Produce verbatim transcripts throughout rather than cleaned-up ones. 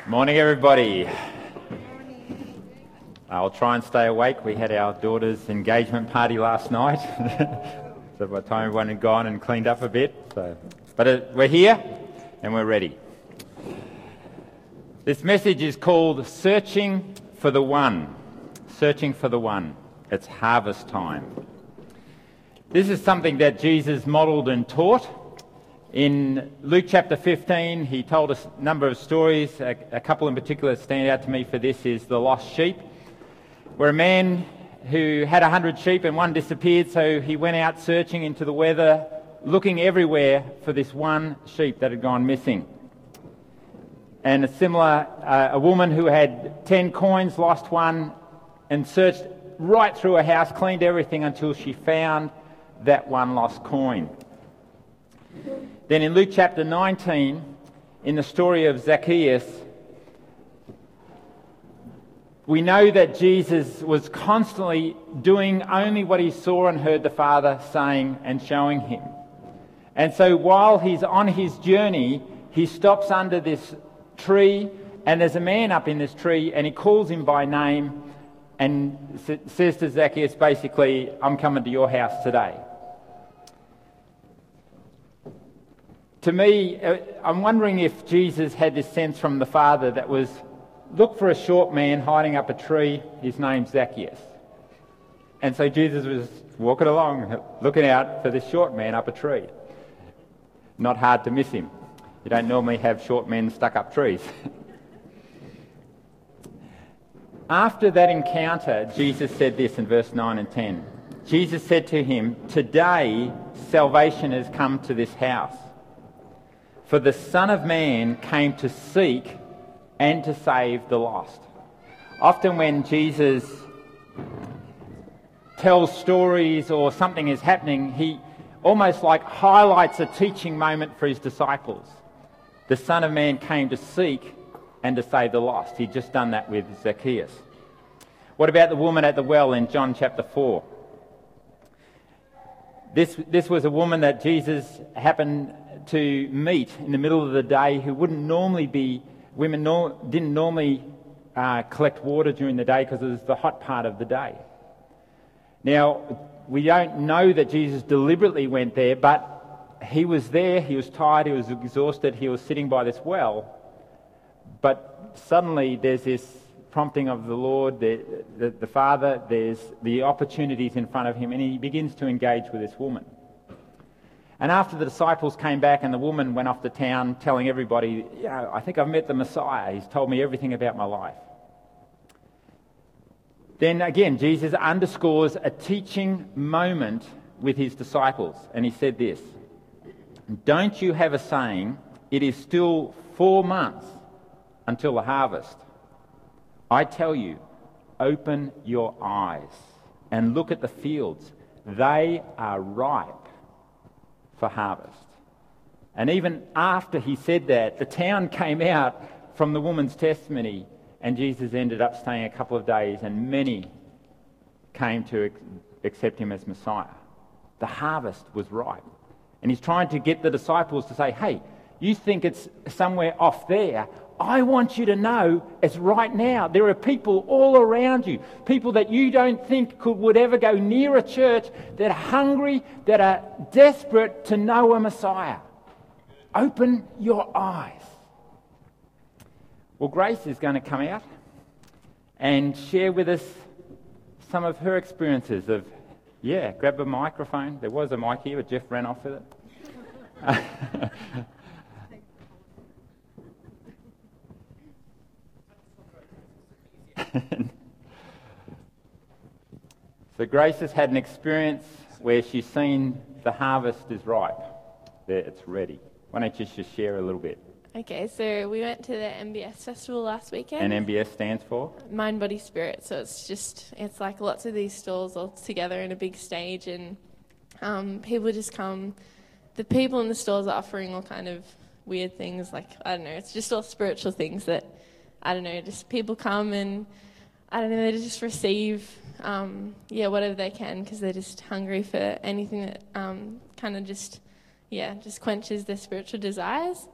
Morning, everybody. I'll try and stay awake. We had our daughter's engagement party last night, so by the time everyone had gone and cleaned up a bit. So, but it, we're here and we're ready. This message is called Searching for the One. Searching for the One. It's harvest time. This is something that Jesus modelled and taught. In Luke chapter fifteen, he told us a number of stories. A, a couple in particular that stand out to me for this is the lost sheep, where a man who had a hundred sheep and one disappeared, so he went out searching into the weather, looking everywhere for this one sheep that had gone missing. And a similar, uh, a woman who had ten coins lost one and searched right through her house, cleaned everything until she found that one lost coin. Then in Luke chapter nineteen, in the story of Zacchaeus, we know that Jesus was constantly doing only what he saw and heard the Father saying and showing him. And so while he's on his journey, he stops under this tree, and there's a man up in this tree, and he calls him by name and says to Zacchaeus, basically, I'm coming to your house today. To me, I'm wondering if Jesus had this sense from the Father that was, look for a short man hiding up a tree, his name's Zacchaeus. And so Jesus was walking along, looking out for this short man up a tree. Not hard to miss him. You don't normally have short men stuck up trees. After that encounter, Jesus said this in verse nine and ten. Jesus said to him, today salvation has come to this house. For the Son of Man came to seek and to save the lost. Often when Jesus tells stories or something is happening, he almost like highlights a teaching moment for his disciples. The Son of Man came to seek and to save the lost. He'd just done that with Zacchaeus. What about the woman at the well in John chapter four? This, this was a woman that Jesus happened to meet in the middle of the day who wouldn't normally be, women no, didn't normally uh, collect water during the day because it was the hot part of the day. Now, we don't know that Jesus deliberately went there, but he was there, he was tired, he was exhausted, he was sitting by this well, but suddenly there's this prompting of the Lord, the, the, the Father, there's the opportunities in front of him, and he begins to engage with this woman. And after the disciples came back and the woman went off to town telling everybody, you know, I think I've met the Messiah. He's told me everything about my life. Then again, Jesus underscores a teaching moment with his disciples. And he said this, don't you have a saying, it is still four months until the harvest? I tell you, open your eyes and look at the fields. They are ripe for harvest. And even after he said that, the town came out from the woman's testimony, and Jesus ended up staying a couple of days, and many came to accept him as Messiah. The harvest was ripe. And he's trying to get the disciples to say, hey, you think it's somewhere off there. I want you to know it's right now. There are people all around you, people that you don't think could would ever go near a church, that are hungry, that are desperate to know a Messiah. Open your eyes. Well, Grace is going to come out and share with us some of her experiences of, yeah, grab a microphone. There was a mic here, but Jeff ran off with it. So Grace has had an experience where she's seen the harvest is ripe. There, it's ready. Why don't you just share a little bit? Okay, so we went to the M B S festival last weekend. And M B S stands for? Mind, Body, Spirit. So it's just, it's like lots of these stalls all together in a big stage, and um, people just come. The people in the stalls are offering all kind of weird things, like, I don't know, it's just all spiritual things that, I don't know, just people come and, I don't know, they just receive, um, yeah, whatever they can, because they're just hungry for anything that um, kind of just, yeah, just quenches their spiritual desires.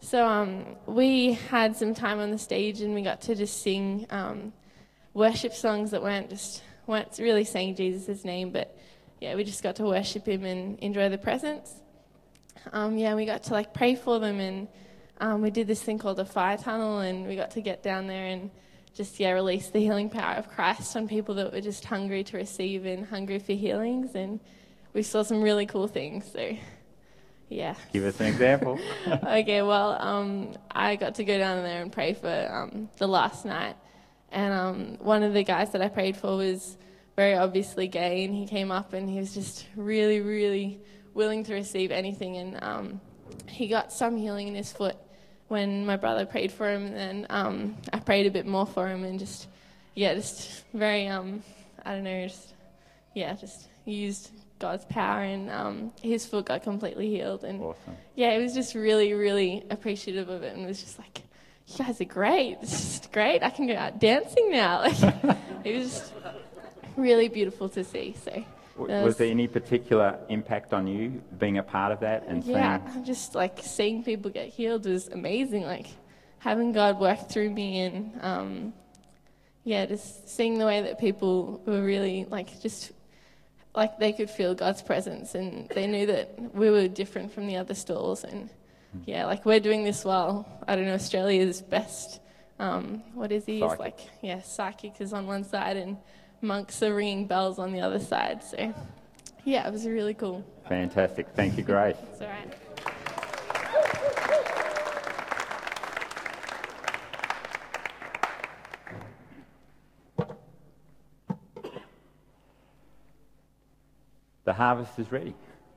So um, we had some time on the stage and we got to just sing um, worship songs that weren't just weren't really saying Jesus' name, but yeah, we just got to worship him and enjoy the presence. Um, yeah, we got to like pray for them, and um, we did this thing called a fire tunnel, and we got to get down there and just yeah release the healing power of Christ on people that were just hungry to receive and hungry for healings, and we saw some really cool things. So. Yeah. Give us an example. Okay, well, um, I got to go down there and pray for um, the last night. And um, one of the guys that I prayed for was very obviously gay, and he came up and he was just really, really willing to receive anything. And um, he got some healing in his foot when my brother prayed for him. And then um, I prayed a bit more for him and just, yeah, just very, um, I don't know, just, yeah, just used God's power, and um, his foot got completely healed. And awesome. Yeah, it was just really, really appreciative of it, and it was just like, you guys are great. It's just great. I can go out dancing now. Like, it was just really beautiful to see. So, was, was there any particular impact on you being a part of that? And yeah, seeing... just like seeing people get healed was amazing. Like having God work through me, and um, yeah, just seeing the way that people were really like just. Like they could feel God's presence, and they knew that we were different from the other stalls. And yeah, like we're doing this well. I don't know, Australia's best. Um, what is he? He's like, yeah, psychic is on one side, and monks are ringing bells on the other side. So yeah, it was really cool. Fantastic. Thank you, Grace. It's all right. The harvest is ready.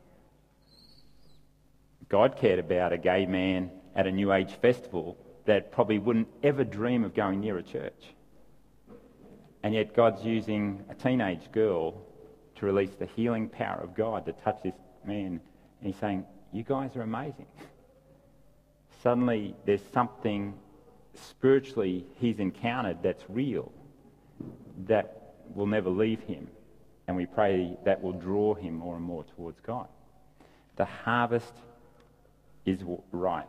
God cared about a gay man at a New Age festival that probably wouldn't ever dream of going near a church. And yet God's using a teenage girl to release the healing power of God to touch this man. And he's saying, you guys are amazing. Suddenly there's something spiritually he's encountered that's real, that will never leave him. And we pray that will draw him more and more towards God. The harvest is ripe.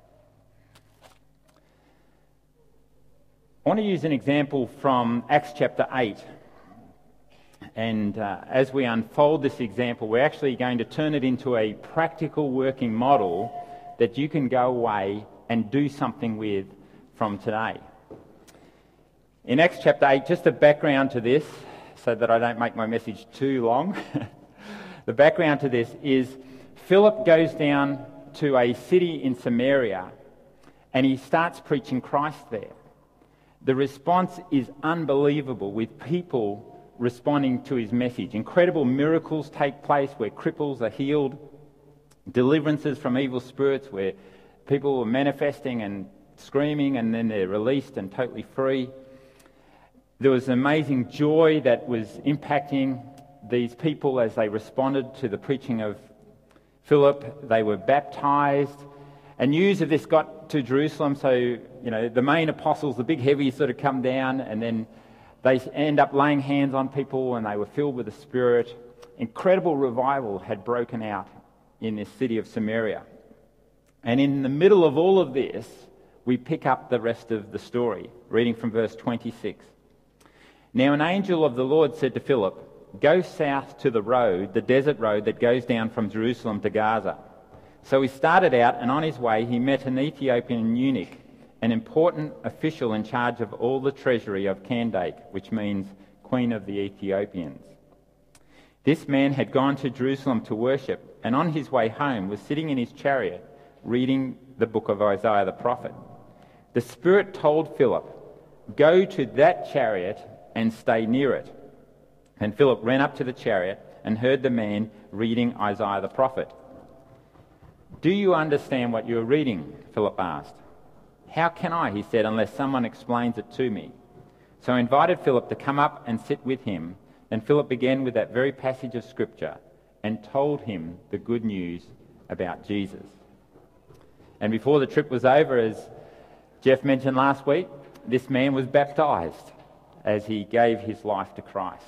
I want to use an example from Acts chapter eight. And uh, as we unfold this example, we're actually going to turn it into a practical working model that you can go away and do something with from today. In Acts chapter eight, just a background to this, so that I don't make my message too long. The background to this is Philip goes down to a city in Samaria and he starts preaching Christ there. The response is unbelievable, with people responding to his message. Incredible miracles take place where cripples are healed, deliverances from evil spirits where people are manifesting and screaming and then they're released and totally free. There was amazing joy that was impacting these people as they responded to the preaching of Philip. They were baptized, and news of this got to Jerusalem. So, you know, the main apostles, the big heavies, sort of come down, and then they end up laying hands on people, and they were filled with the Spirit. Incredible revival had broken out in this city of Samaria. And in the middle of all of this, we pick up the rest of the story, reading from verse twenty-six. Now an angel of the Lord said to Philip, go south to the road, the desert road that goes down from Jerusalem to Gaza. So he started out, and on his way he met an Ethiopian eunuch, an important official in charge of all the treasury of Kandake, which means Queen of the Ethiopians. This man had gone to Jerusalem to worship, and on his way home was sitting in his chariot reading the book of Isaiah the prophet. The Spirit told Philip, go to that chariot and stay near it. And Philip ran up to the chariot and heard the man reading Isaiah the prophet. Do you understand what you're reading? Philip asked. How can I, he said, unless someone explains it to me? So I invited Philip to come up and sit with him. And Philip began with that very passage of Scripture and told him the good news about Jesus. And before the trip was over, as Jeff mentioned last week, this man was baptized as he gave his life to Christ.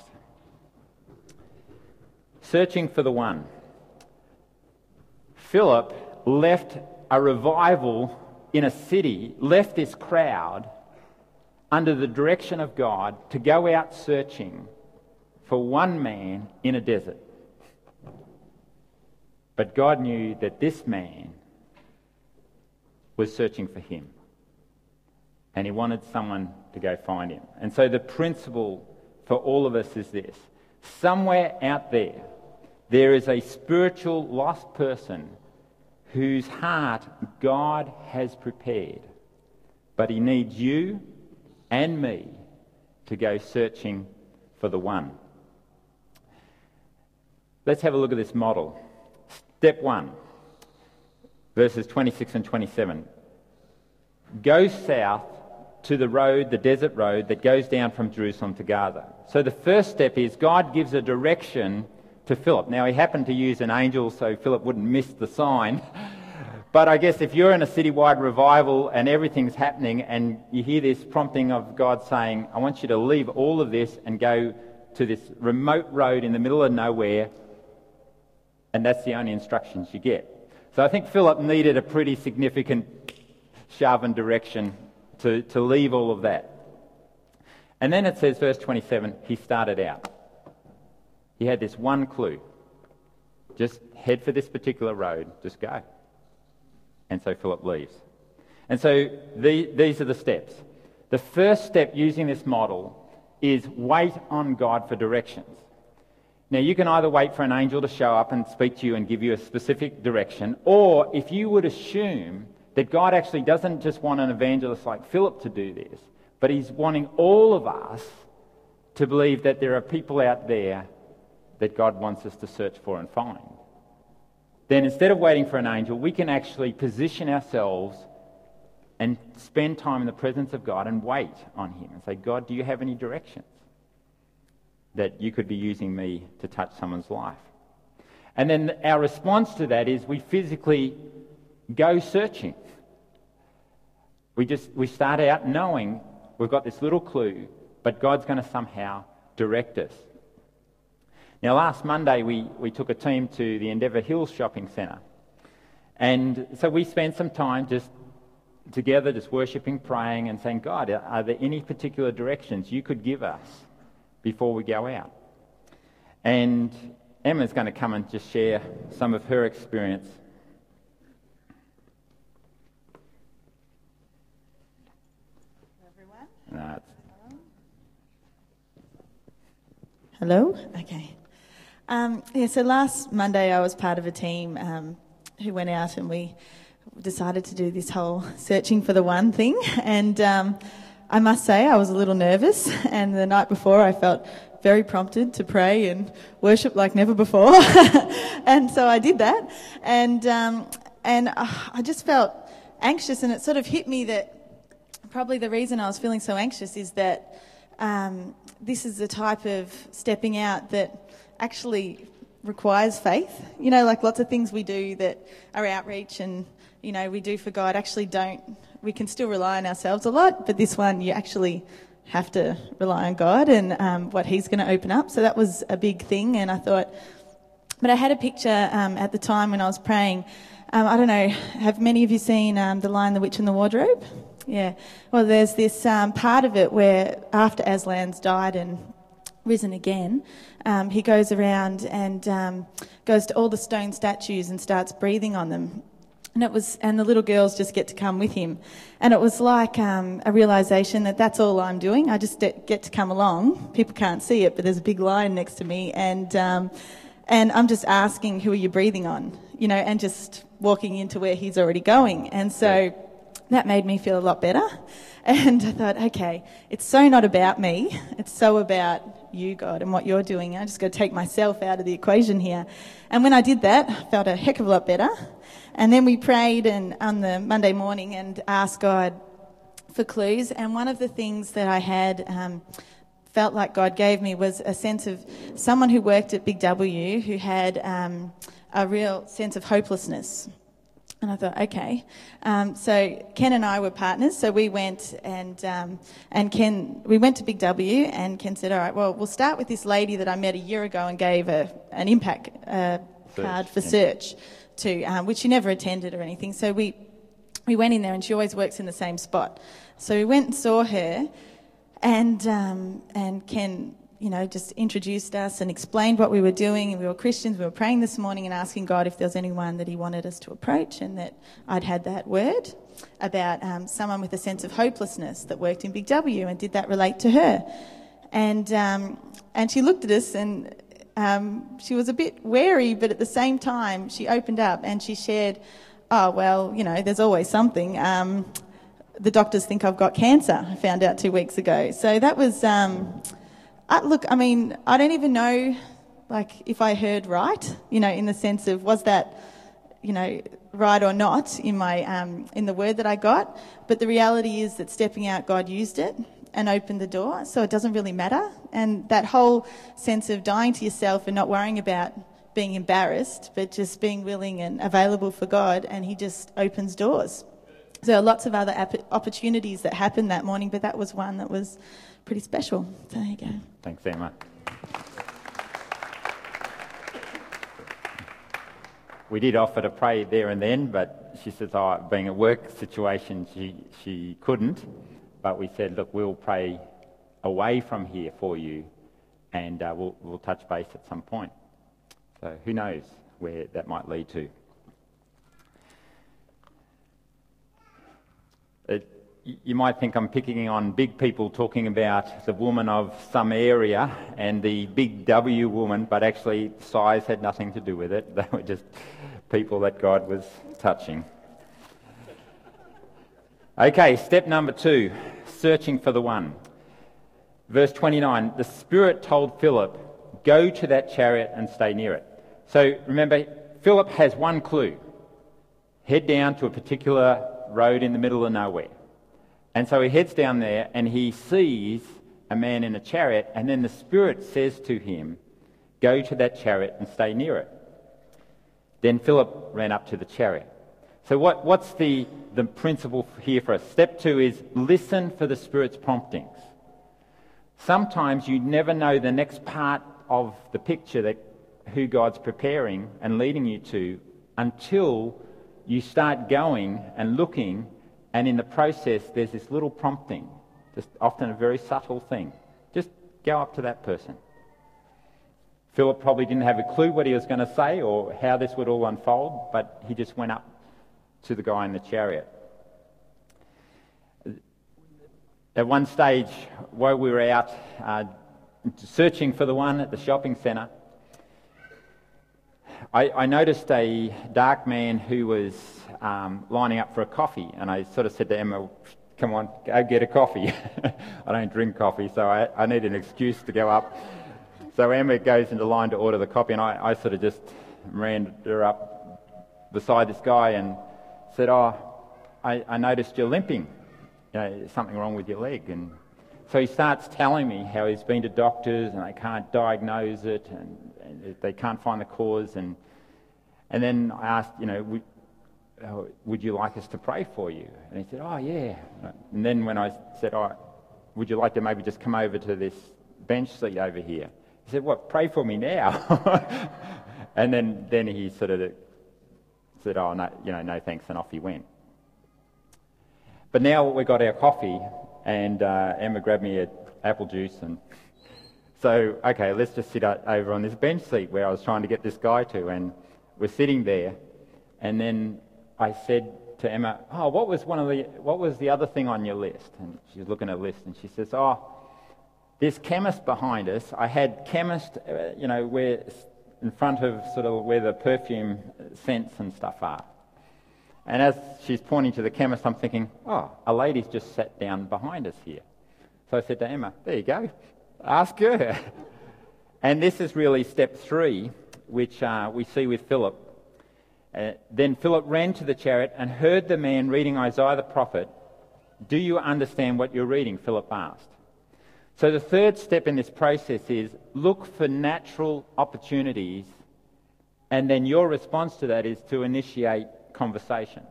Searching for the one. Philip left a revival in a city left this crowd under the direction of God to go out searching for one man in a desert. But God knew that this man was searching for him. And he wanted someone to go find him. And so the principle for all of us is this. Somewhere out there, there is a spiritual lost person whose heart God has prepared. But he needs you and me to go searching for the one. Let's have a look at this model. Step one, verses twenty-six and twenty-seven. Go south to the road, the desert road that goes down from Jerusalem to Gaza. So the first step is God gives a direction to Philip. Now, he happened to use an angel so Philip wouldn't miss the sign. But I guess if you're in a citywide revival and everything's happening and you hear this prompting of God saying, I want you to leave all of this and go to this remote road in the middle of nowhere, and that's the only instructions you get. So I think Philip needed a pretty significant shove and direction to, to leave all of that. And then it says, verse twenty-seven, he started out. He had this one clue. Just head for this particular road, just go. And so Philip leaves. And so the, these are the steps. The first step using this model is wait on God for directions. Now, you can either wait for an angel to show up and speak to you and give you a specific direction, or if you would assume that God actually doesn't just want an evangelist like Philip to do this, but he's wanting all of us to believe that there are people out there that God wants us to search for and find. Then instead of waiting for an angel, we can actually position ourselves and spend time in the presence of God and wait on him and say, God, do you have any directions that you could be using me to touch someone's life? And then our response to that is we physically go searching. We just we start out knowing we've got this little clue, but God's going to somehow direct us. Now, last Monday, we, we took a team to the Endeavour Hills Shopping Centre. And so we spent some time just together, just worshipping, praying, and saying, God, are there any particular directions you could give us before we go out? And Emma's going to come and just share some of her experience. Everyone? No, it's Hello? Okay. Um, yeah, so last Monday I was part of a team um, who went out and we decided to do this whole searching for the one thing. And um, I must say I was a little nervous, and the night before I felt very prompted to pray and worship like never before. And so I did that. And, um, and I just felt anxious, and it sort of hit me that probably the reason I was feeling so anxious is that um, this is the type of stepping out that actually requires faith. You know, like lots of things we do that are outreach and, you know, we do for God actually don't, we can still rely on ourselves a lot, but this one you actually have to rely on God and um, what he's going to open up. So that was a big thing, and I thought, but I had a picture um, at the time when I was praying. Um, I don't know, have many of you seen um, The Lion, the Witch and the Wardrobe? Yeah. Well, there's this um, part of it where after Aslan's died and risen again, um, he goes around and um, goes to all the stone statues and starts breathing on them. And it was, and the little girls just get to come with him. And it was like um, a realisation that that's all I'm doing. I just get to come along. People can't see it, but there's a big lion next to me. And um, and I'm just asking, who are you breathing on? You know, and just walking into where he's already going. And so that made me feel a lot better. And I thought, okay, it's so not about me. It's so about you, God, and what you're doing. I just got to take myself out of the equation here. And when I did that, I felt a heck of a lot better. And then we prayed and on the Monday morning and asked God for clues. And one of the things that I had um, felt like God gave me was a sense of someone who worked at Big W who had um, a real sense of hopelessness. And I thought, okay. Um, so Ken and I were partners. So we went and um, and Ken, we went to Big W, and Ken said, all right, well, we'll start with this lady that I met a year ago and gave a, an impact uh, card for search to, um, which she never attended or anything. So we we went in there, and she always works in the same spot. So we went and saw her, and um, and Ken, you know, just introduced us and explained what we were doing. And we were Christians. We were praying this morning and asking God if there was anyone that he wanted us to approach, and that I'd had that word about um, someone with a sense of hopelessness that worked in Big W, and did that relate to her? And um, and she looked at us, and um, she was a bit wary, but at the same time she opened up and she shared, oh, well, you know, there's always something. Um, the doctors think I've got cancer, I found out two weeks ago. So that was... Um, I, look, I mean, I don't even know, like, if I heard right, you know, in the sense of was that, you know, right or not in my um, in the word that I got. But the reality is that stepping out, God used it and opened the door, so it doesn't really matter. And that whole sense of dying to yourself and not worrying about being embarrassed, but just being willing and available for God, and he just opens doors. So there are lots of other opportunities that happened that morning, but that was one that was pretty special. So there you go. Thanks, Emma. We did offer to pray there and then, but she says, oh, being a work situation, she, she couldn't. But we said, look, we'll pray away from here for you, and uh, we'll, we'll touch base at some point. So who knows where that might lead to. It, you might think I'm picking on big people talking about the woman of some area and the big W woman, but actually size had nothing to do with it. They were just people that God was touching. Okay, step number two, searching for the one. Verse twenty-nine, the Spirit told Philip, go to that chariot and stay near it. So remember, Philip has one clue. Head down to a particular road in the middle of nowhere. And so he heads down there and he sees a man in a chariot, and then the Spirit says to him, go to that chariot and stay near it. Then Philip ran up to the chariot. So what, what's the, the principle here for us? Step two is listen for the Spirit's promptings. Sometimes you never know the next part of the picture that who God's preparing and leading you to until you start going and looking, and in the process there's this little prompting, just often a very subtle thing. Just go up to that person. Philip probably didn't have a clue what he was going to say or how this would all unfold, but he just went up to the guy in the chariot. At one stage, while we were out uh, searching for the one at the shopping centre, I, I noticed a dark man who was um, lining up for a coffee, and I sort of said to Emma, come on, go get a coffee. I don't drink coffee, so I, I need an excuse to go up. So Emma goes into line to order the coffee, and I, I sort of just ran her up beside this guy and said, oh, I, I noticed you're limping. You know, there's something wrong with your leg. And so he starts telling me how he's been to doctors and they can't diagnose it, and, and they can't find the cause. And and then I asked, you know, would, uh, would you like us to pray for you? And he said, oh, yeah. And then when I said, oh, would you like to maybe just come over to this bench seat over here? He said, what, pray for me now? And then, then he sort of said, oh, no, you know, no thanks, and off he went. But now we got our coffee, and uh, Emma grabbed me an apple juice, and so, okay, let's just sit over on this bench seat where I was trying to get this guy to, and we're sitting there, and then I said to Emma, oh, what was one of the, what was the other thing on your list? And she was looking at a list, and she says, oh, this chemist behind us, I had chemist, uh, you know, where in front of sort of where the perfume scents and stuff are. And as she's pointing to the chemist, I'm thinking, oh, a lady's just sat down behind us here. So I said to Emma, there you go, ask her. And this is really step three, which uh, we see with Philip. Uh, then Philip ran to the chariot and heard the man reading Isaiah the prophet. Do you understand what you're reading? Philip asked. So the third step in this process is look for natural opportunities, and then your response to that is to initiate conversation.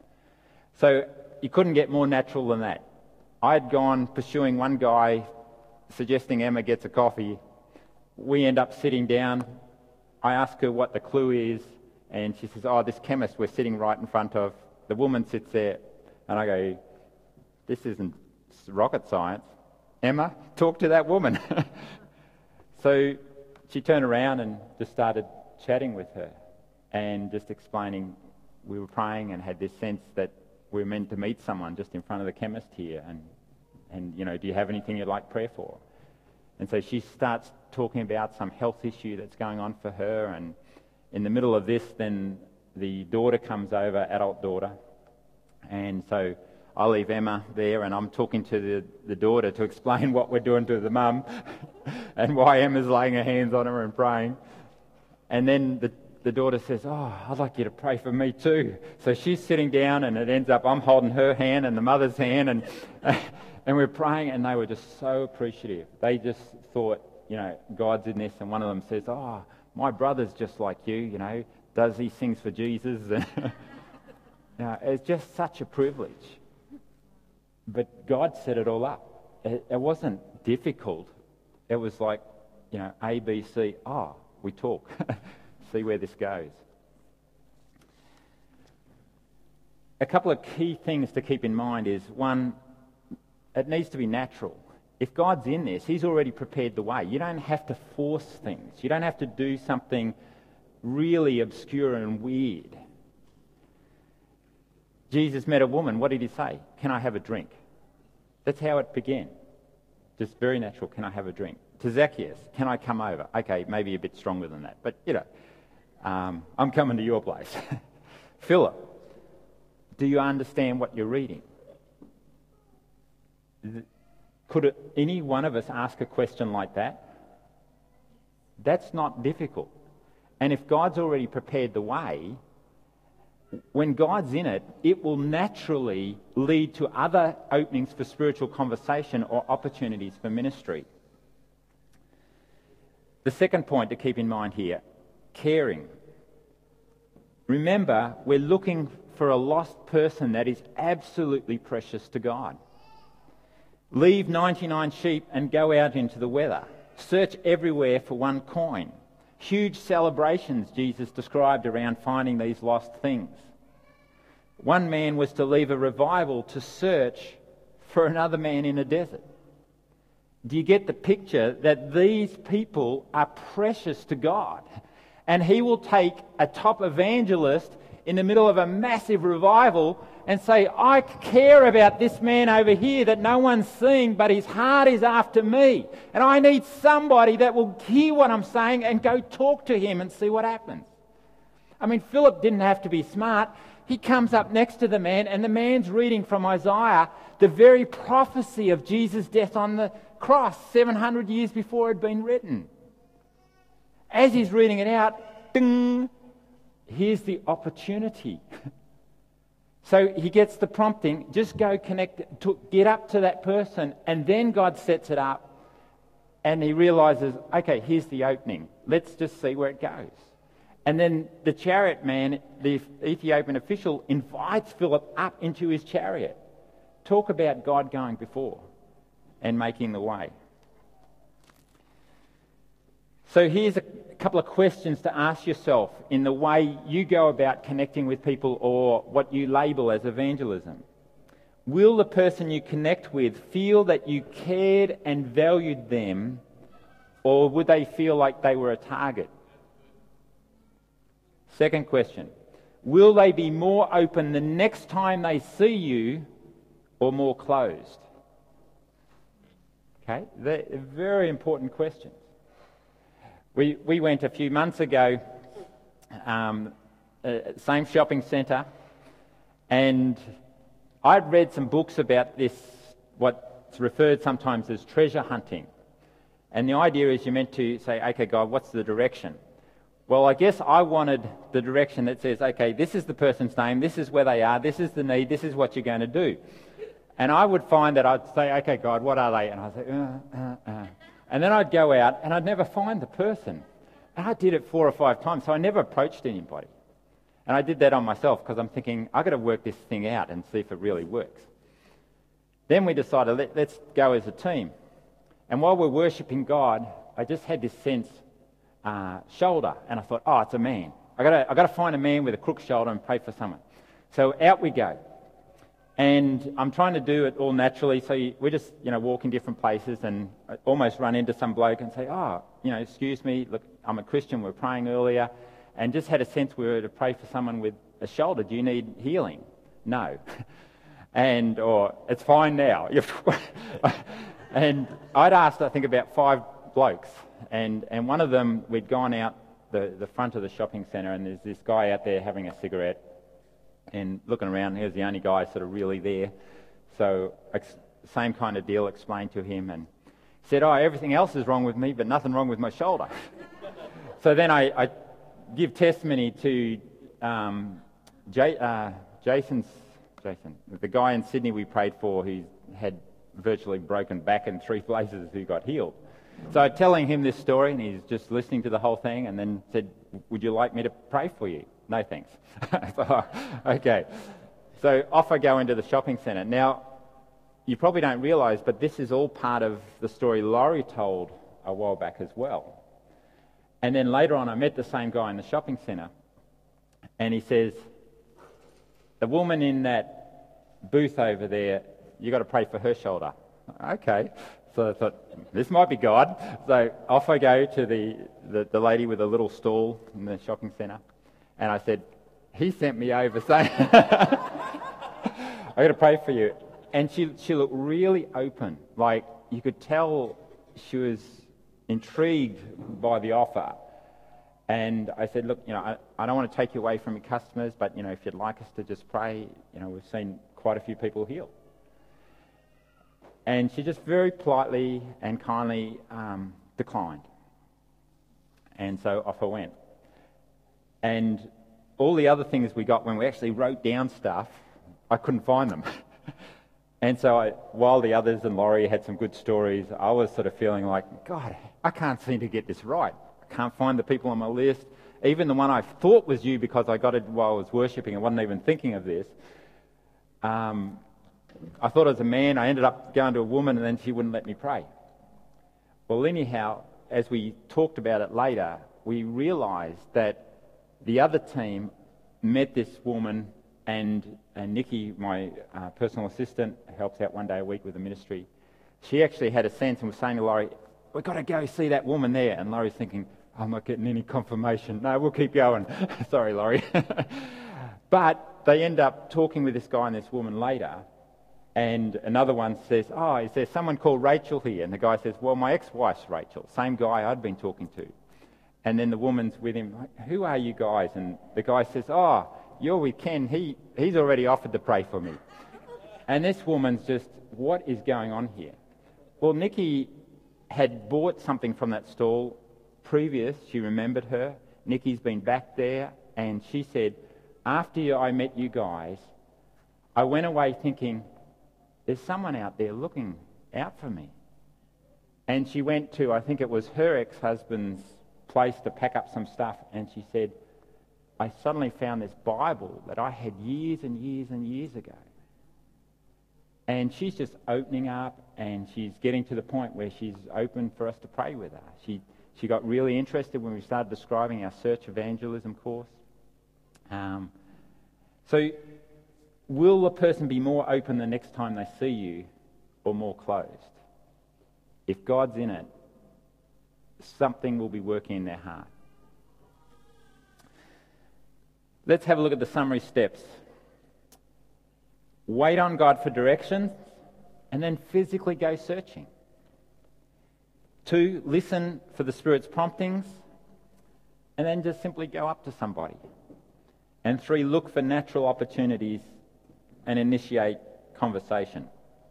So you couldn't get more natural than that. I'd gone pursuing one guy, suggesting Emma gets a coffee. We end up sitting down. I ask her what the clue is, and she says, oh, this chemist we're sitting right in front of. The woman sits there And I go, this isn't rocket science. Emma, talk to that woman. So she turned around and just started chatting with her and just explaining we were praying and had this sense that we were meant to meet someone just in front of the chemist here, and, and you know, do you have anything you'd like prayer for? And so she starts talking about some health issue that's going on for her, and in the middle of this, then the daughter comes over, adult daughter, and so I leave Emma there, and I'm talking to the, the daughter to explain what we're doing to the mum and why Emma's laying her hands on her and praying. And then the, the daughter says, oh, I'd like you to pray for me too. So she's sitting down, and it ends up I'm holding her hand and the mother's hand, and and we're praying, and they were just so appreciative. They just thought, you know, God's in this, and one of them says, oh, my brother's just like you, you know, does he sings for Jesus? You know, it's just such a privilege. But God set it all up. It, it wasn't difficult. It was like, you know, A, B, C, oh, we talk. See where this goes. A couple of key things to keep in mind is, one, it needs to be natural. If God's in this, he's already prepared the way. You don't have to force things. You don't have to do something really obscure and weird. Jesus met a woman. What did he say? Can I have a drink? That's how it began. Just very natural. Can I have a drink? To Zacchaeus, can I come over? Okay, maybe a bit stronger than that. But, you know, um, I'm coming to your place. Philip, do you understand what you're reading? Could it, any one of us ask a question like that? That's not difficult. And if God's already prepared the way, when God's in it, it will naturally lead to other openings for spiritual conversation or opportunities for ministry. The second point to keep in mind here, caring. Remember, we're looking for a lost person that is absolutely precious to God. Leave ninety-nine sheep and go out into the weather. Search everywhere for one coin. Huge celebrations Jesus described around finding these lost things. One man was to leave a revival to search for another man in a desert. Do you get the picture that these people are precious to God? And he will take a top evangelist in the middle of a massive revival and say, I care about this man over here that no one's seeing, but his heart is after me. And I need somebody that will hear what I'm saying and go talk to him and see what happens. I mean, Philip didn't have to be smart. He comes up next to the man, and the man's reading from Isaiah, the very prophecy of Jesus' death on the cross seven hundred years before it had been written. As he's reading it out, ding, here's the opportunity. So he gets the prompting, just go connect, to get up to that person, and then God sets it up, and he realises, okay, here's the opening. Let's just see where it goes. And then the chariot man, the Ethiopian official, invites Philip up into his chariot. Talk about God going before and making the way. So here's a couple of questions to ask yourself in the way you go about connecting with people, or what you label as evangelism. Will the person you connect with feel that you cared and valued them, or would they feel like they were a target? Second question, will they be more open the next time they see you, or more closed? Okay, they're very important questions. We we went a few months ago, um, uh, same shopping centre, and I'd read some books about this, what's referred sometimes as treasure hunting. And the idea is you're meant to say, okay, God, what's the direction? Well, I guess I wanted the direction that says, okay, this is the person's name, this is where they are, this is the need, this is what you're going to do. And I would find that I'd say, okay, God, what are they? And I'd say, uh, uh, uh. And then I'd go out and I'd never find the person. And I did it four or five times, so I never approached anybody. And I did that on myself because I'm thinking, I've got to work this thing out and see if it really works. Then we decided, Let, let's go as a team. And while we're worshipping God, I just had this sense, uh, shoulder. And I thought, oh, it's a man. I've got to, I've got to find a man with a crook shoulder and pray for someone. So out we go. And I'm trying to do it all naturally, so you, we just, you know, walk in different places and I almost run into some bloke and say, oh, you know, excuse me, look, I'm a Christian, we were praying earlier, and just had a sense we were to pray for someone with a shoulder. Do you need healing? No. And, or, it's fine now. And I'd asked, I think, about five blokes, and, and one of them, we'd gone out the, the front of the shopping centre, and there's this guy out there having a cigarette, and looking around, he was the only guy sort of really there. So, ex- same kind of deal explained to him, and said, oh, everything else is wrong with me, but nothing wrong with my shoulder. So then I, I give testimony to um, J, uh, Jason's, Jason, the guy in Sydney we prayed for who had virtually broken back in three places who got healed. So telling him this story, and he's just listening to the whole thing, and then said, would you like me to pray for you? No, thanks. So, okay. So off I go into the shopping centre. Now, you probably don't realise, but this is all part of the story Laurie told a while back as well. And then later on, I met the same guy in the shopping centre, and he says, the woman in that booth over there, you got to pray for her shoulder. Okay. So I thought, this might be God. So off I go to the, the, the lady with a little stall in the shopping centre, and I said, he sent me over saying, I got to pray for you. And she she looked really open. Like, you could tell she was intrigued by the offer. And I said, look, you know, I, I don't want to take you away from your customers, but, you know, if you'd like us to just pray, you know, we've seen quite a few people healed. And she just very politely and kindly um, declined. And so off I went. And all the other things we got when we actually wrote down stuff, I couldn't find them. And so I, while the others and Laurie had some good stories, I was sort of feeling like, God, I can't seem to get this right. I can't find the people on my list. Even the one I thought was you because I got it while I was worshipping. I wasn't even thinking of this. Um, I thought it was a man. I ended up going to a woman, and then she wouldn't let me pray. Well, anyhow, as we talked about it later, we realised that the other team met this woman, and, and Nikki, my uh, personal assistant, helps out one day a week with the ministry. She actually had a sense and was saying to Laurie, we've got to go see that woman there. And Laurie's thinking, I'm not getting any confirmation. No, we'll keep going. Sorry, Laurie. But they end up talking with this guy and this woman later. And another one says, oh, is there someone called Rachel here? And the guy says, well, my ex-wife's Rachel, same guy I'd been talking to. And then the woman's with him, who are you guys? And the guy says, oh, you're with Ken. He, he's already offered to pray for me. And this woman's just, what is going on here? Well, Nikki had bought something from that stall previous. She remembered her. Nikki's been back there. And she said, after I met you guys, I went away thinking, there's someone out there looking out for me. And she went to, I think it was her ex-husband's place to pack up some stuff, and she said, I suddenly found this Bible that I had years and years and years ago. And she's just opening up, and she's getting to the point where she's open for us to pray with her. She, she got really interested when we started describing our search evangelism course. Um, so... Will a person be more open the next time they see you or more closed? If God's in it, something will be working in their heart. Let's have a look at the summary steps. Wait on God for directions and then physically go searching. Two, listen for the Spirit's promptings and then just simply go up to somebody. And three, look for natural opportunities and initiate conversation.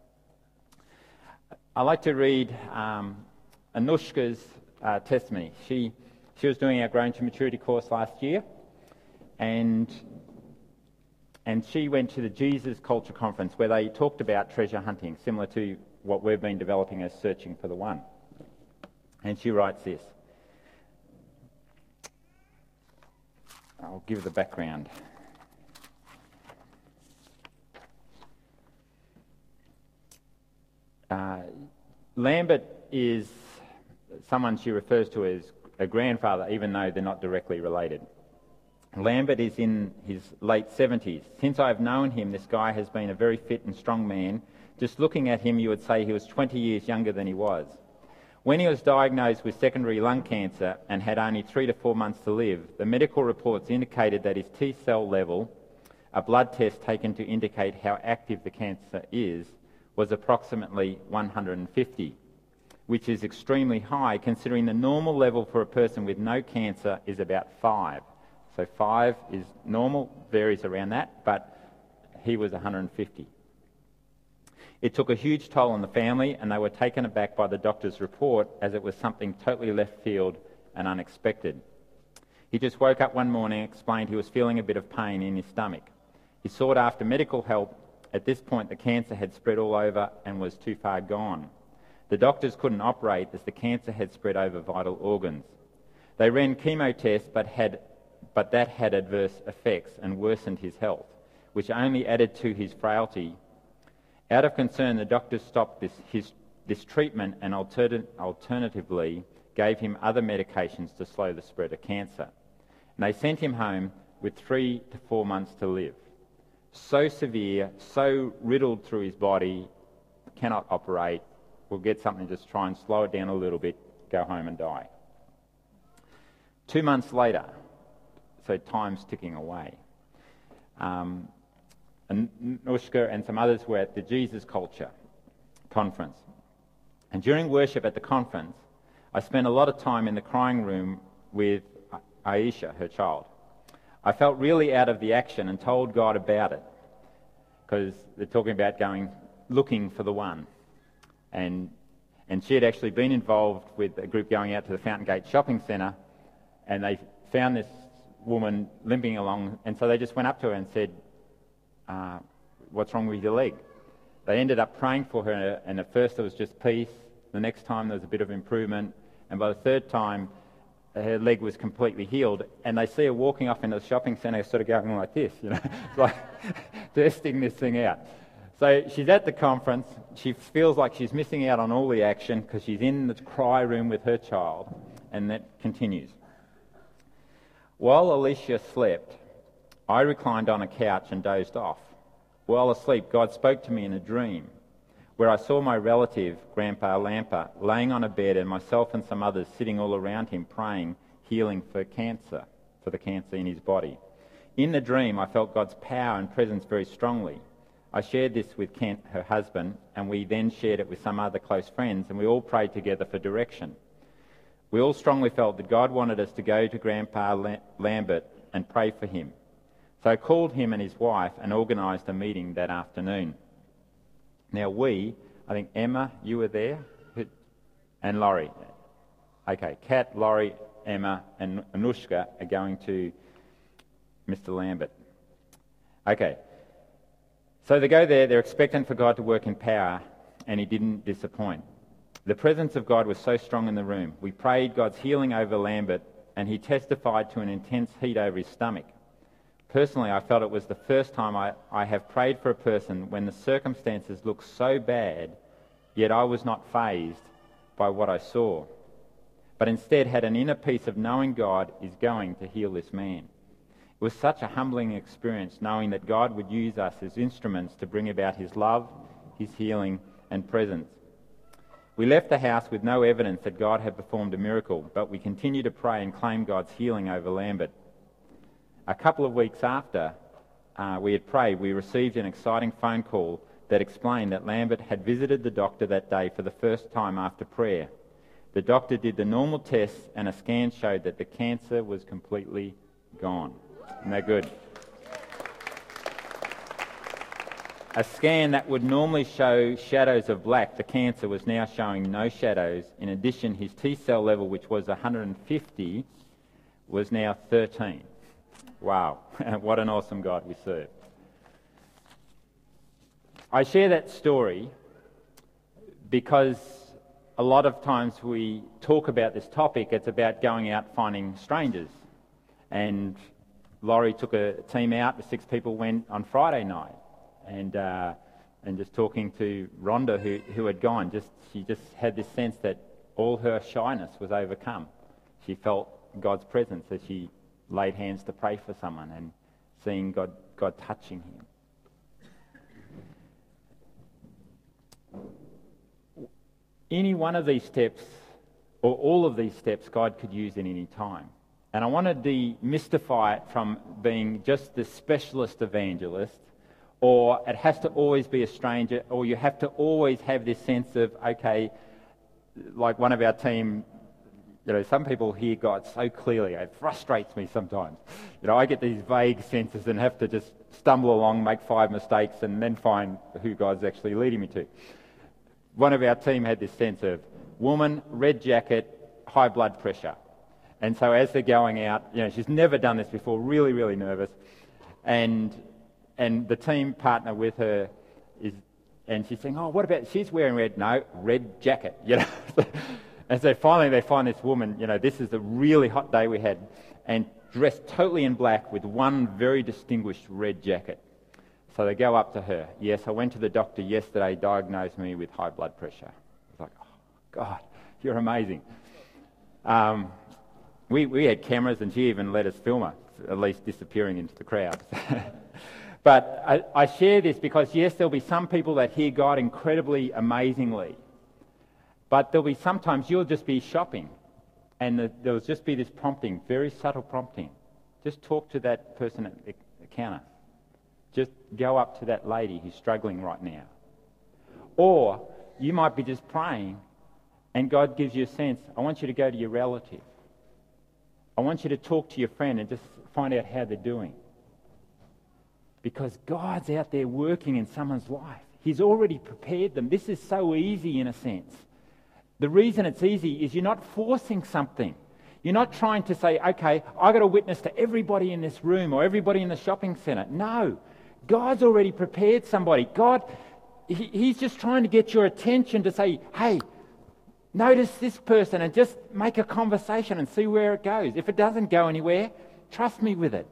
I like to read um, Anushka's uh, testimony. She she was doing our Growing to Maturity course last year, and and she went to the Jesus Culture Conference where they talked about treasure hunting, similar to what we've been developing as Searching for the One. And she writes this. I'll give the background. Uh, Lambert is someone she refers to as a grandfather, even though they're not directly related. Lambert is in his late seventies. Since I've known him, this guy has been a very fit and strong man. Just looking at him, you would say he was twenty years younger than he was. When he was diagnosed with secondary lung cancer and had only three to four months to live, the medical reports indicated that his T-cell level, a blood test taken to indicate how active the cancer is, was approximately one hundred fifty, which is extremely high considering the normal level for a person with no cancer is about five. So five is normal, varies around that, but he was one hundred fifty. It took a huge toll on the family, and they were taken aback by the doctor's report as it was something totally left field and unexpected. He just woke up one morning and explained he was feeling a bit of pain in his stomach. He sought after medical help. At this point, the cancer had spread all over and was too far gone. The doctors couldn't operate as the cancer had spread over vital organs. They ran chemo tests, but had but that had adverse effects and worsened his health, which only added to his frailty. Out of concern, the doctors stopped this, his, this treatment and altern- alternatively gave him other medications to slow the spread of cancer. And they sent him home with three to four months to live. So severe, so riddled through his body, cannot operate. We'll get something to just try and slow it down a little bit, go home and die. Two months later, so time's ticking away, um, Anushka and some others were at the Jesus Culture conference. And during worship at the conference, I spent a lot of time in the crying room with Aisha, her child. I felt really out of the action and told God about it, because they're talking about going, looking for the one. And and she had actually been involved with a group going out to the Fountain Gate shopping centre, and they found this woman limping along, and so they just went up to her and said, uh, what's wrong with your leg? They ended up praying for her, and at first there was just peace. The next time there was a bit of improvement, and by the third time her leg was completely healed, and they see her walking off into the shopping centre sort of going like this, you know, it's like testing this thing out. So she's at the conference. She feels like she's missing out on all the action because she's in the cry room with her child, and that continues. While Alicia slept, I reclined on a couch and dozed off. While asleep, God spoke to me in a dream where I saw my relative, Grandpa Lamper, laying on a bed and myself and some others sitting all around him praying, healing for cancer, for the cancer in his body. In the dream, I felt God's power and presence very strongly. I shared this with Kent, her husband, and we then shared it with some other close friends, and we all prayed together for direction. We all strongly felt that God wanted us to go to Grandpa Lambert and pray for him. So I called him and his wife and organised a meeting that afternoon. Now we, I think Emma, you were there, and Laurie. Okay, Kat, Laurie, Emma and Anushka are going to Mister Lambert. Okay, so they go there, they're expectant for God to work in power, and he didn't disappoint. The presence of God was so strong in the room. We prayed God's healing over Lambert, and he testified to an intense heat over his stomach. Personally, I felt it was the first time I, I have prayed for a person when the circumstances looked so bad, yet I was not fazed by what I saw, but instead had an inner peace of knowing God is going to heal this man. It was such a humbling experience knowing that God would use us as instruments to bring about his love, his healing and presence. We left the house with no evidence that God had performed a miracle, but we continued to pray and claim God's healing over Lambert. A couple of weeks after uh, we had prayed, we received an exciting phone call that explained that Lambert had visited the doctor that day for the first time after prayer. The doctor did the normal tests and a scan showed that the cancer was completely gone. Isn't that good? A scan that would normally show shadows of black, the cancer was now showing no shadows. In addition, his T-cell level, which was one hundred fifty, was now thirteen. Wow, what an awesome God we serve. I share that story because a lot of times we talk about this topic, it's about going out finding strangers. And Laurie took a team out, the six people went on Friday night. And uh, and just talking to Rhonda, who, who had gone, just she just had this sense that all her shyness was overcome. She felt God's presence as she laid hands to pray for someone and seeing God, God touching him. Any one of these steps, or all of these steps, God could use at any time. And I want to demystify it from being just the specialist evangelist, or it has to always be a stranger, or you have to always have this sense of, okay, like one of our team, you know, some people hear God so clearly, it frustrates me sometimes. You know, I get these vague senses and have to just stumble along, make five mistakes, and then find who God's actually leading me to. One of our team had this sense of woman, red jacket, high blood pressure. And so as they're going out, you know, she's never done this before, really, really nervous. And and the team partner with her is, and she's saying, oh, what about, she's wearing red. No, red jacket, you know. And so finally they find this woman, you know, this is the really hot day we had, and dressed totally in black with one very distinguished red jacket. So they go up to her. Yes, I went to the doctor yesterday, diagnosed me with high blood pressure. It's like, oh, God, you're amazing. Um, we, we had cameras, and she even let us film her, at least disappearing into the crowd. But I, I share this because, yes, there'll be some people that hear God incredibly amazingly. But there'll be sometimes you'll just be shopping, and the, there'll just be this prompting, very subtle prompting. Just talk to that person at the counter. Just go up to that lady who's struggling right now. Or you might be just praying, and God gives you a sense, I want you to go to your relative. I want you to talk to your friend and just find out how they're doing. Because God's out there working in someone's life. He's already prepared them. This is so easy in a sense. The reason it's easy is you're not forcing something. You're not trying to say, okay, I've got to witness to everybody in this room or everybody in the shopping centre. No. God's already prepared somebody. God, he, He's just trying to get your attention to say, hey, notice this person, and just make a conversation and see where it goes. If it doesn't go anywhere, trust me with it.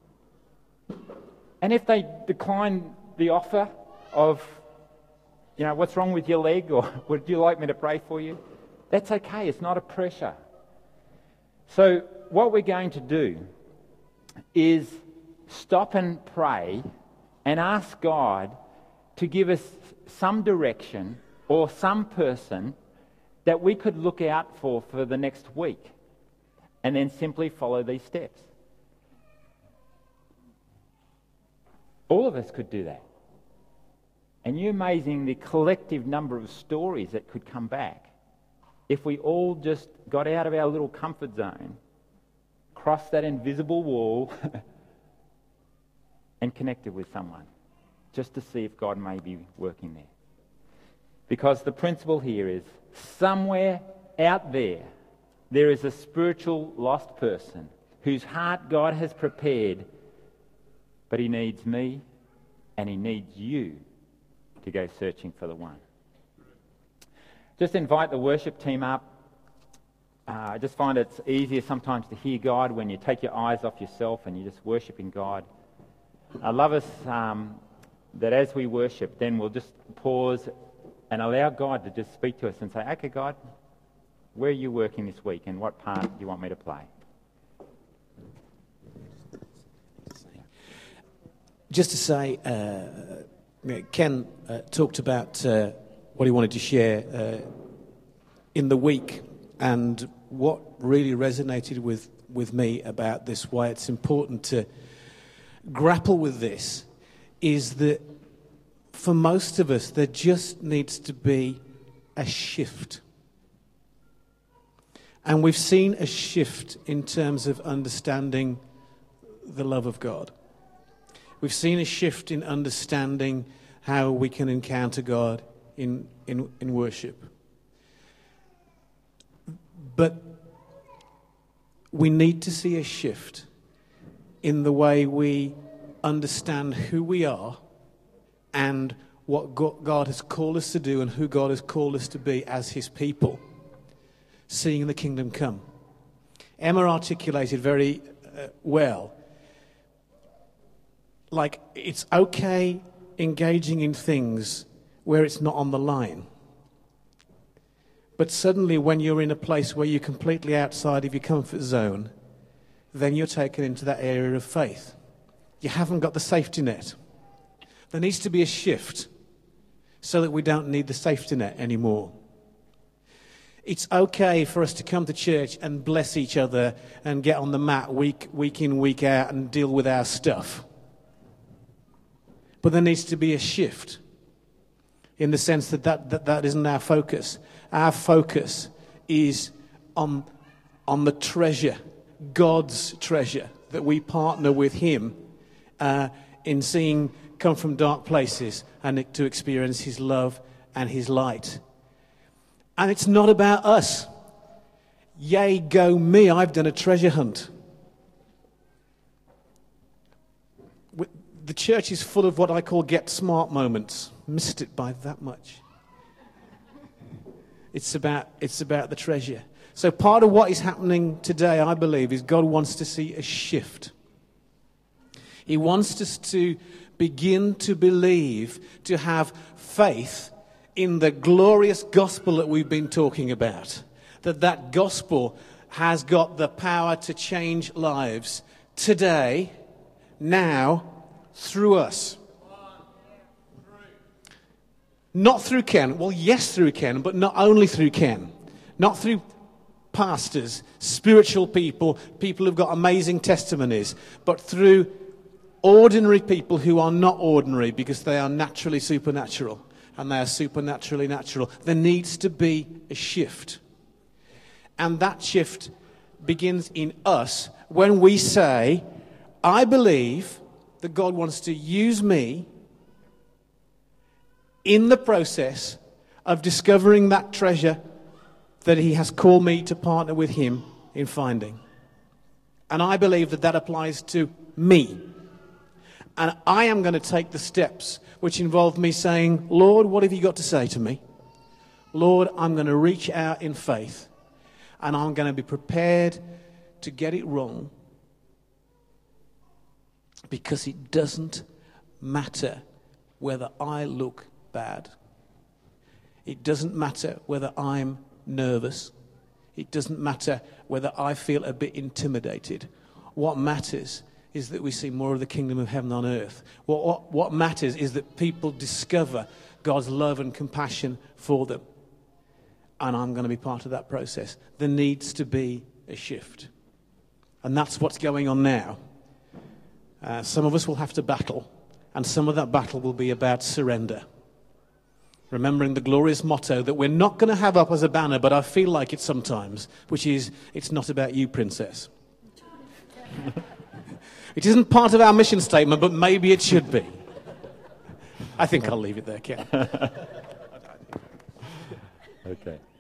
And if they decline the offer of, you know, what's wrong with your leg, or would you like me to pray for you? That's okay. It's not a pressure. So what we're going to do is stop and pray and ask God to give us some direction or some person that we could look out for for the next week, and then simply follow these steps. All of us could do that. And you're amazing the collective number of stories that could come back if we all just got out of our little comfort zone, crossed that invisible wall, and connected with someone, just to see if God may be working there. Because the principle here is, somewhere out there, there is a spiritual lost person whose heart God has prepared, but he needs me and he needs you to go searching for the one. Just invite the worship team up. Uh, I just find it's easier sometimes to hear God when you take your eyes off yourself and you're just worshipping God. I love us um, that as we worship, then we'll just pause and allow God to just speak to us and say, okay, God, where are you working this week, and what part do you want me to play? Just to say, uh, Ken uh, talked about uh, what he wanted to share uh, in the week, and what really resonated with, with me about this, why it's important to grapple with this, is that for most of us, there just needs to be a shift. And we've seen a shift in terms of understanding the love of God. We've seen a shift in understanding how we can encounter God in, in, in worship. But we need to see a shift in the way we understand who we are and what God has called us to do and who God has called us to be as his people, seeing the kingdom come. Emma articulated very uh, well, like, it's okay engaging in things where it's not on the line. But suddenly when you're in a place where you're completely outside of your comfort zone, then you're taken into that area of faith. You haven't got the safety net. There needs to be a shift so that we don't need the safety net anymore. It's okay for us to come to church and bless each other and get on the mat week, week in, week out and deal with our stuff. But there needs to be a shift in the sense that that, that, that isn't our focus. Our focus is on, on the treasure, God's treasure, that we partner with him uh, in seeing come from dark places and to experience his love and his light. And it's not about us. Yay, go me, I've done a treasure hunt. The church is full of what I call get smart moments. Missed it by that much. It's about, it's about the treasure. So part of what is happening today, I believe, is God wants to see a shift. He wants us to begin to believe, to have faith in the glorious gospel that we've been talking about. That that gospel has got the power to change lives today, now, through us. Not through Ken. Well, yes, through Ken, but not only through Ken. Not through pastors, spiritual people, people who've got amazing testimonies, but through ordinary people who are not ordinary because they are naturally supernatural. And they are supernaturally natural. There needs to be a shift. And that shift begins in us when we say, I believe that God wants to use me in the process of discovering that treasure that he has called me to partner with him in finding. And I believe that that applies to me. And I am going to take the steps which involve me saying, Lord, what have you got to say to me? Lord, I'm going to reach out in faith. And I'm going to be prepared to get it wrong. Because it doesn't matter whether I look bad. It doesn't matter whether I'm nervous. It doesn't matter whether I feel a bit intimidated. What matters is that we see more of the kingdom of heaven on earth. What, what, what matters is that people discover God's love and compassion for them. And I'm going to be part of that process. There needs to be a shift. And that's what's going on now. Uh, some of us will have to battle. And some of that battle will be about surrender. Remembering the glorious motto that we're not going to have up as a banner, but I feel like it sometimes, which is, it's not about you, princess. It isn't part of our mission statement, but maybe it should be. I think I'll leave it there, Ken. Okay.